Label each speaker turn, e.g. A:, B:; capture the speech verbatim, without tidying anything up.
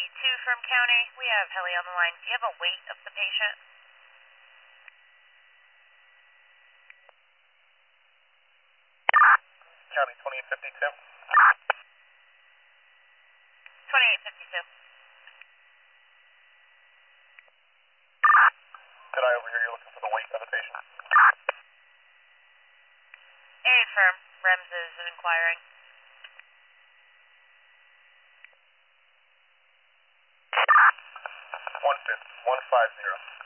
A: two from County. We have heli on the line. Do you have a weight of the patient?
B: County twenty-eight fifty-two.
A: twenty-eight fifty-two.
B: Did I overhear you looking for the weight of the patient?
A: A firm. REMS is inquiring.
B: One fifty, one five zero.